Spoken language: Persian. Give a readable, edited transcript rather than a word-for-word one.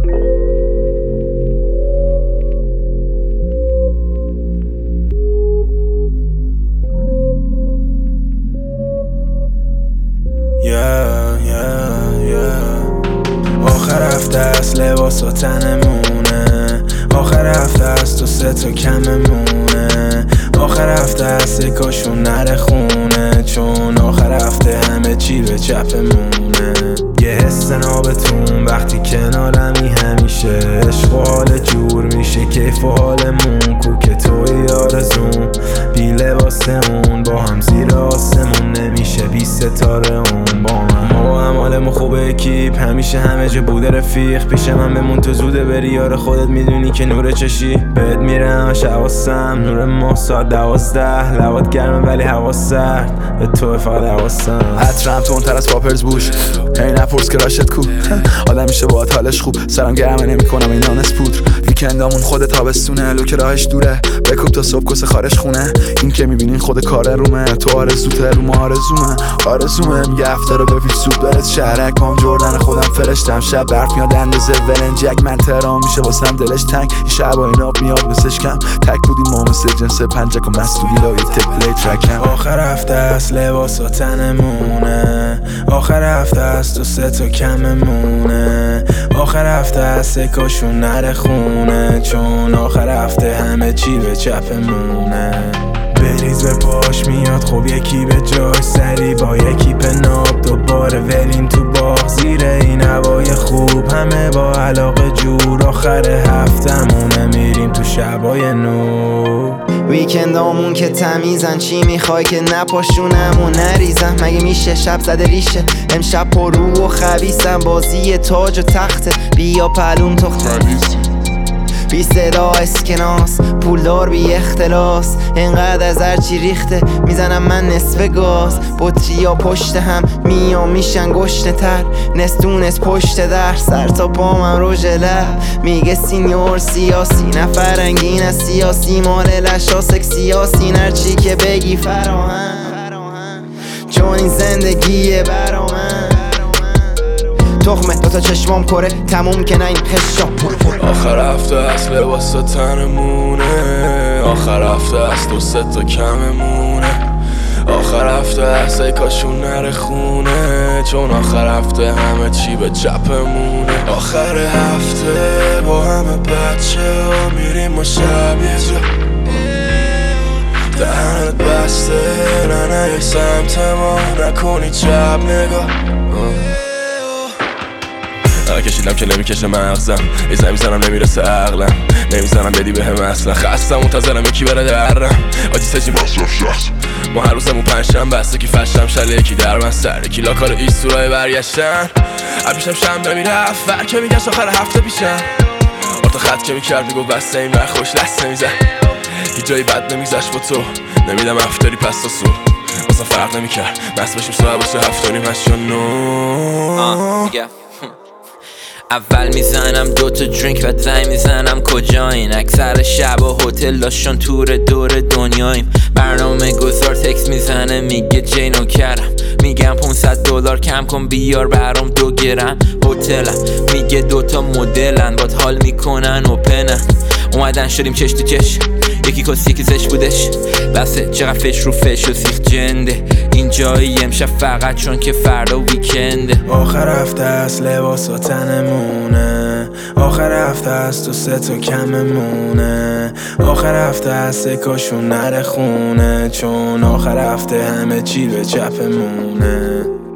آخر هفته است لباس و تنمونه، آخر هفته است و 3 تا کممونه، آخر هفته است کاشون نره خونه، چون آخر هفته همه چی به چپمونه. یه حس نابتون وقتی کنارمی همیشه، عشق و حال جور میشه کیف و حالمون، کوک توی آرزون بی لباس اون، با هم زیر آسمون نمیشه 20 ستاره اون با من. ما با هم حالمون خوبه اکیپ، همیشه همه جا بوده رفیق، پیش من بمون تو زوده بری، یار خودت میدونی که نور چشی بهت میرم شواسم، نور ماه ساعت 12، لبات گرمه ولی هوا سرد، به تو فقط حواسم. عطرم تندتر از پاپرز بوش، هی نپرس که راشت کو آدم میشه باهات حالش خوب، سرم گرمه نمیکنم این نانس پودر، ویکندامون خود تابستونه، لوک راهش دوره بکوب تا صبح کس خارش خونه، این که میبینین خود کار رومه، تو آرزوته رو ما آرزومه میگه هفته رو بپیچ سوپ برد شهرک پام جردن خودم فرشتم، شب برف میاد اندازه ولنجک، من تهران میشه واسم دلش تنگ، این شب این آب میاد مثلش کم، تک بودیم ما مثل جنس پنجک و مستوری لای تپلی ترکم. آخر هفته است لباس و تنمونه، آخر هفته است و 3 تا کممونه، آخر هفته است کاشون نره خونه، چون آخر هفته همه چی به چپمونه. بریز به پاش میاد خب یکی به جاش سری، با یکی پناب دوباره ولیم تو باغ، زیر این هوای خوب همه با علاقه جور، آخر هفتمونه میریم تو شبای نو. ویکندامون که تمیزن، چی میخوای که نپاشونم و نریزم، مگه میشه شب زده ریشه، امشب پرو و خبیثم، بازی تاج و تخته، بیا پلوم تخته، بی صدا اسکناس پولدار بی اختلاس، انقدر از هرچی ریخته میزنم من نصف گاز، بطریا پشت هم میام میشن گشنه تر، نستونست پشت در سر تا پامم رو لب، میگه سینیور سیاسی نفرنگین از سیاسی، مال لشاسک سیاسی هرچی که بگی فراهم، چون این زندگیه برا من، تخمه تا چشمام کره تموم که نه این خشا. آخر هفته است لباس و تنمونه، آخر هفته است و 3 تا کممونه، آخر هفته است ای کاشون نره خونه، چون آخر هفته همه چی به چپمونه. آخر هفته با همه بچه ها میریم ما شب یه جا، دهنت بسته نه یک سمت ما، نکنی چپ نگاه، کشیدم که نمیکشه مغزم، یه زمین میزنم نمیرسه عقلم، نمیزنم بدی به هم اصلا، خستم منتظرم یکی بره درم، آجی سجیم مصرف شخص، ما هر روزمون پنجشنبه بسته که فشتم شله یکی در من سر یکی لاکار ایستورای برگشتن، پیشم شنبه میرفت ور که میگشت آخر هفته پیشم، آرتا خط که میکرد میگو بسته این ور خوش لست نمیزن، هیچ جایی بد نمیگذشت با تو، نمیدم افتاری پس تا صبح بازم فرق نمیکرد، مست باشیم صبح باشه 7:30 8 اول میزنم 2 تا درینک بعد زنگ میزنم کجایین، اکثر شب و هتل داشتن تور دور دنیاییم، برنامه گذار تکس میزنه میگه جینو کرم، میگم $500 کم کن بیار برام 2 گرم، هتلم میگه 2 تا مدلن باد حال میکنن اوپنن، اومدن شدیم چش تو چش، یکی کسی یکی زش بودش، بسه چقدر فش رو فش و سیخ جنده، این جایی امشب فقط چون که فردا ویکنده. آخر هفته است لباس و تنمونه، آخر هفته است و 3 تا کممونه، آخر هفته است کاشون نره خونه، چون آخر هفته همه چی به چپمونه.